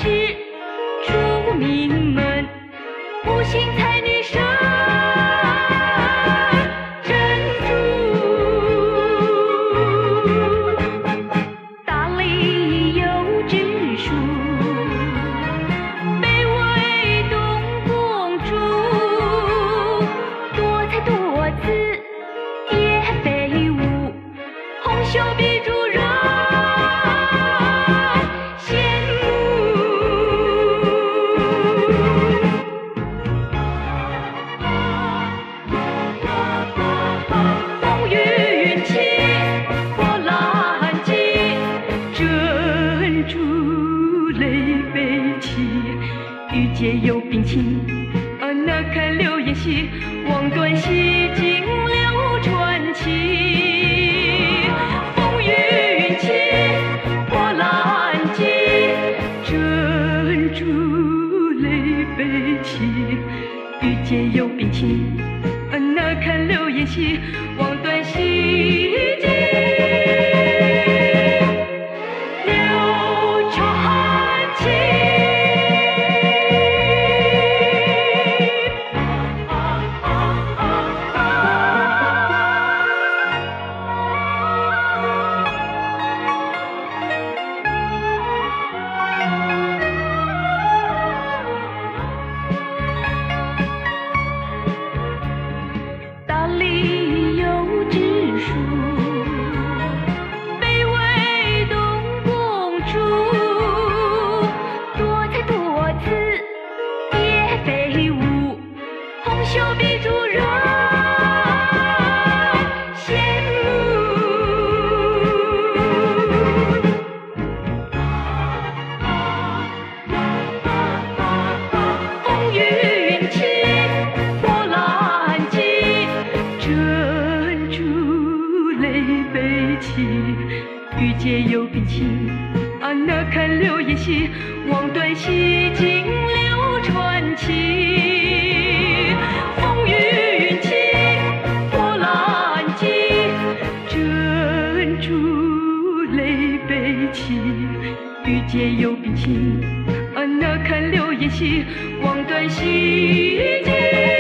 是出名门，五星才女生珍珠，大理有知书，北魏东公主，多才多姿也非物，红袖比主人羡慕。风云起，波澜急，珍珠泪悲泣，欲借有冰清，那看流言稀，望断西经流传奇。风云起，波澜急，珍珠泪悲泣，欲借有冰清，那看流言稀，望断西经流传奇。大理有知书，北魏东公主，多才多姿也非物，红袖比主人羡慕。风云起，波澜急，珍珠泪悲泣，欲借有冰清，那看流言稀，望断西经流传奇。风云起，波澜急，珍珠泪悲泣，欲借有冰清，那看流言稀，望断西经